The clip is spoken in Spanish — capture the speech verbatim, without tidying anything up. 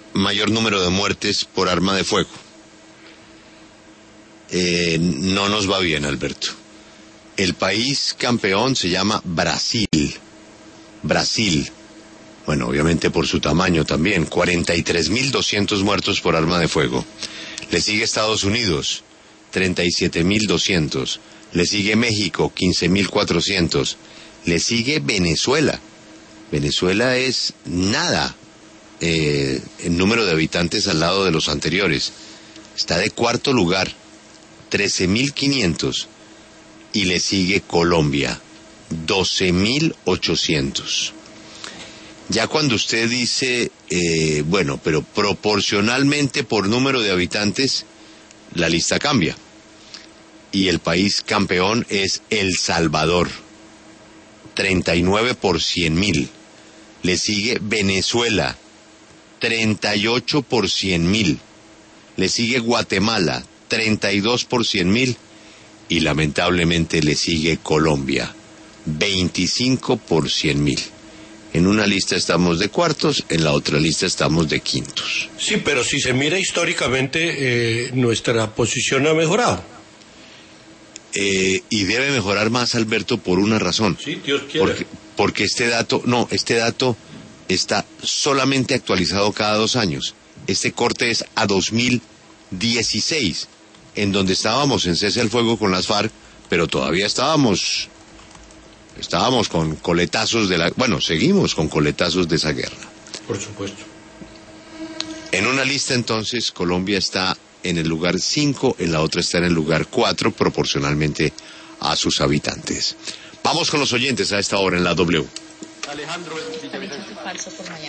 mayor número de muertes por arma de fuego. Eh, no nos va bien, Alberto. El país campeón se llama Brasil. Brasil. Bueno, obviamente por su tamaño también. cuarenta y tres mil doscientos muertos por arma de fuego. Le sigue Estados Unidos, treinta y siete mil doscientos. Le sigue México, quince mil cuatrocientos. Le sigue Venezuela. Venezuela es nada eh, en número de habitantes al lado de los anteriores. Está de cuarto lugar, trece mil quinientos. Y le sigue Colombia, doce mil ochocientos. Ya cuando usted dice, eh, bueno, pero proporcionalmente por número de habitantes, la lista cambia. Y el país campeón es El Salvador, treinta y nueve por cien mil. Le sigue Venezuela, treinta y ocho por cien mil. Le sigue Guatemala, treinta y dos por cien mil. Y lamentablemente le sigue Colombia, veinticinco por cien mil. En una lista estamos de cuartos, en la otra lista estamos de quintos. Sí, pero si se mira históricamente, eh, nuestra posición ha mejorado. Eh, y debe mejorar más, Alberto, por una razón. Sí, Dios quiera. Porque, porque este dato, no, este dato está solamente actualizado cada dos años. Este corte es a dos mil dieciséis, en donde estábamos en cese al fuego con las FARC, pero todavía estábamos... Estábamos con coletazos de la... Bueno, seguimos con coletazos de esa guerra. Por supuesto. En una lista, entonces, Colombia está en el lugar cinco, en la otra está en el lugar cuatro, proporcionalmente a sus habitantes. Vamos con los oyentes a esta hora en la W. Alejandro,